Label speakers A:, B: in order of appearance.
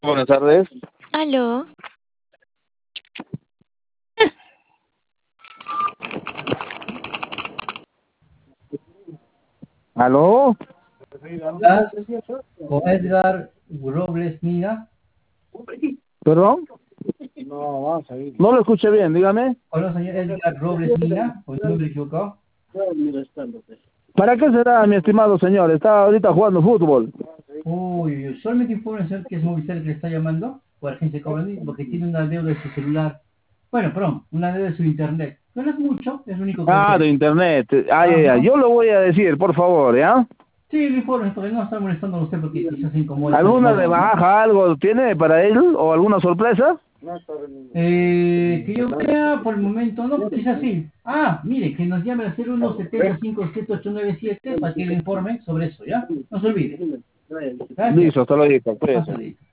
A: Buenas tardes.
B: Aló,
A: ¿Aló?
C: Estás con Edgar Robles Mina.
A: ¿Perdón? No lo escuché bien, dígame.
C: Hola, señor Edgar Robles Mina, o el nombre equivocado.
A: ¿Para qué será, mi estimado señor? Está ahorita jugando fútbol.
C: Uy, solamente informe, señor, que es Movistar que le está llamando, o agencia Cobrani, porque tiene una deuda de su celular. Bueno, perdón, una deuda de su internet. No es mucho, es lo único que
A: Ah,
C: desea.
A: de internet. Ay, ay, ay.
C: Ajá.
A: Yo lo voy a decir, por favor, ¿ya?
C: Sí, le informe, porque no está molestando a usted porque quizás se incomoda esta
A: ¿Alguna
C: llamada, ¿no?
A: rebaja, algo tiene para él? ¿O alguna sorpresa?
C: Que yo vea por el momento, no, quizás sí. Ah, mire, que nos llame al 0170577897 para que le informe sobre eso, ¿ya? No se olvide. Gracias.
A: Listo, hasta luego, pues.
C: Hasta luego.